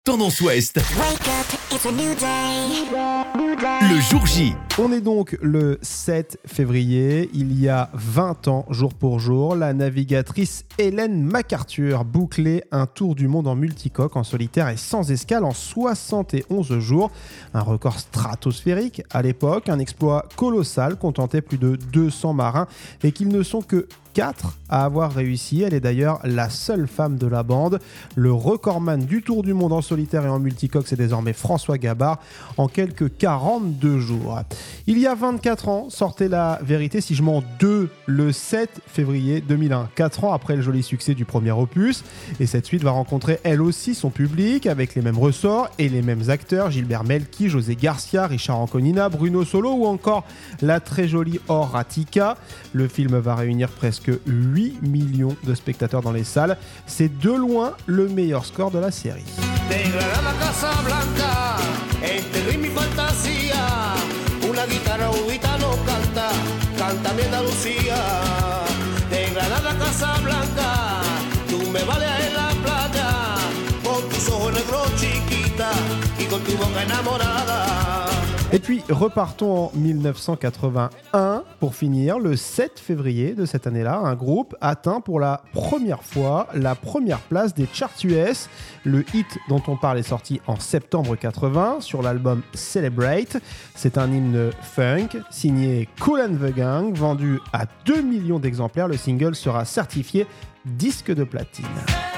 Tendance Ouest. Wake up, it's a new day. Le jour J. On est donc le 7 février, il y a 20 ans, jour pour jour, la navigatrice Ellen MacArthur bouclait un tour du monde en multicoque, en solitaire et sans escale en 71 jours. Un record stratosphérique à l'époque, un exploit colossal, contentait plus de 200 marins et qu'ils ne sont que 4 à avoir réussi. Elle est d'ailleurs la seule femme de la bande. Le recordman du tour du monde en solitaire et en multicoque, c'est désormais François Gabard en quelques 42 jours. Il y a 24 ans, sortait La Vérité si je mens 2 le 7 février 2001. 4 ans après le joli succès du premier opus. Et cette suite va rencontrer elle aussi son public avec les mêmes ressorts et les mêmes acteurs. Gilbert Melki, José Garcia, Richard Anconina, Bruno Solo ou encore la très jolie Or Ratica. Le film va réunir presque 8 millions de spectateurs dans les salles. C'est de loin le meilleur score de la série. De Granada a Casablanca, entre ritmo y fantasía, una guitarra un gitano canta, canta mi Andalucía. De Granada a Casablanca, tú me vales en la playa, con tus ojos negros chiquita y con tu boca enamorada. Et puis repartons en 1981 pour finir. Le 7 février de cette année-là, un groupe atteint pour la première fois la première place des charts US. Le hit dont on parle est sorti en septembre 80 sur l'album Celebrate. C'est un hymne funk signé Kool and the Gang, vendu à 2 millions d'exemplaires. Le single sera certifié disque de platine.